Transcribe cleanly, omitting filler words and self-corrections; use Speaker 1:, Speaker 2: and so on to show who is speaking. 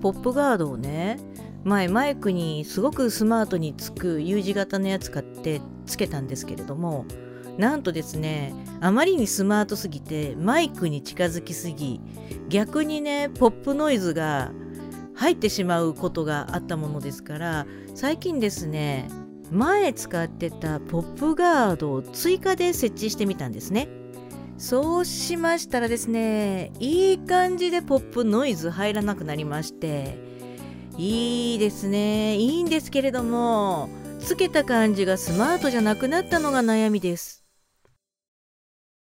Speaker 1: ポップガードをね、前マイクにすごくスマートにつく U 字型のやつ買ってつけたんですけれども、なんとですね、あまりにスマートすぎてマイクに近づきすぎ、逆にねポップノイズが入ってしまうことがあったものですから、最近ですね、前使ってたポップガードを追加で設置してみたんですね。そうしましたらですね、いい感じでポップノイズ入らなくなりまして、いいですね。いいんですけれども、つけた感じがスマートじゃなくなったのが悩みです。